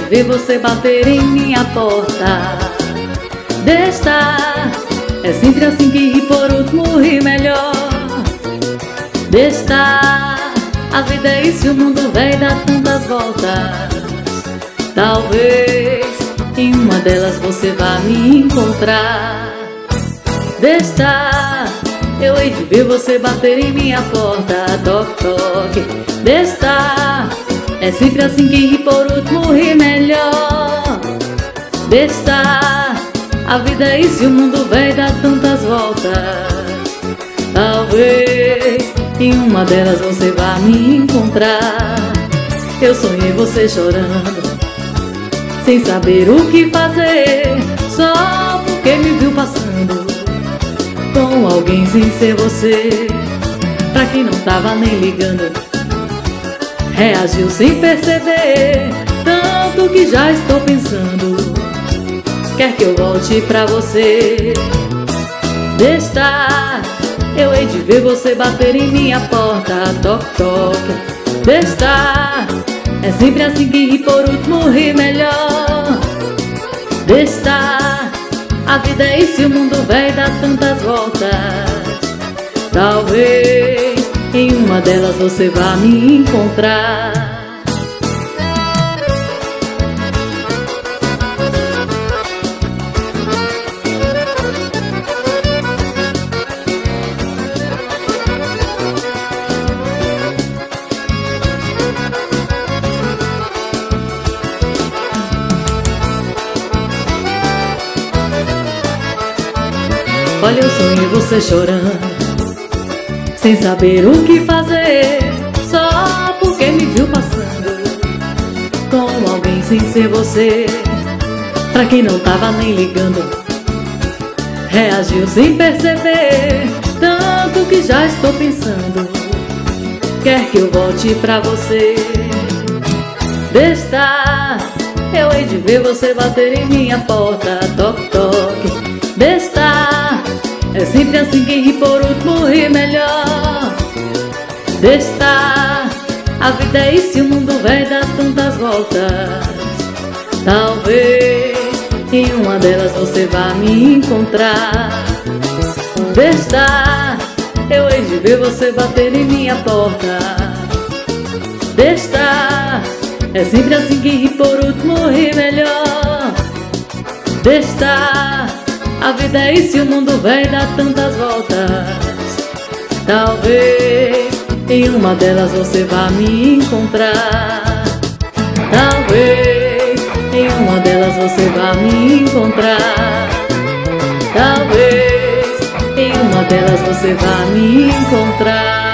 ver você bater em minha porta. Deixa, é sempre assim que ri por último ri melhor. Deixa, a vida é isso e o mundo vai dar tantas voltas. Talvez em uma delas você vá me encontrar. Deixa, eu hei de ver você bater em minha porta. Toque, toque. Deixa, é sempre assim que ri por último ri melhor. Deixa, a vida é isso e o mundo vai dar tantas voltas. Talvez em uma delas você vá me encontrar. Eu sonhei você chorando, sem saber o que fazer, só porque me viu passando com alguém sem ser você. Pra quem não tava nem ligando, reagiu sem perceber, tanto que já estou pensando, quer que eu volte pra você. Deixa, eu hei de ver você bater em minha porta. Toque, toque. Deixa, é sempre assim que ri por último ri melhor. Deixa, a vida é isso e o mundo vai dar tantas voltas. Talvez em uma delas você vá me encontrar. Olha, eu sonhei você chorando, sem saber o que fazer, só porque me viu passando com alguém sem ser você. Pra quem não tava nem ligando, reagiu sem perceber, tanto que já estou pensando, quer que eu volte pra você. Deixa, eu hei de ver você bater em minha porta. Toque, toque. Deixa, é sempre assim que ri por último ri melhor. Deixa, a vida é isso e o mundo vai dar tantas voltas. Talvez em uma delas você vá me encontrar. Deixa, eu hei de ver você bater em minha porta. Deixa, é sempre assim que ri por último ri melhor. Deixa, a vida é isso e o mundo vai dar tantas voltas. Talvez em uma delas você vá me encontrar. Talvez em uma delas você vá me encontrar. Talvez em uma delas você vá me encontrar.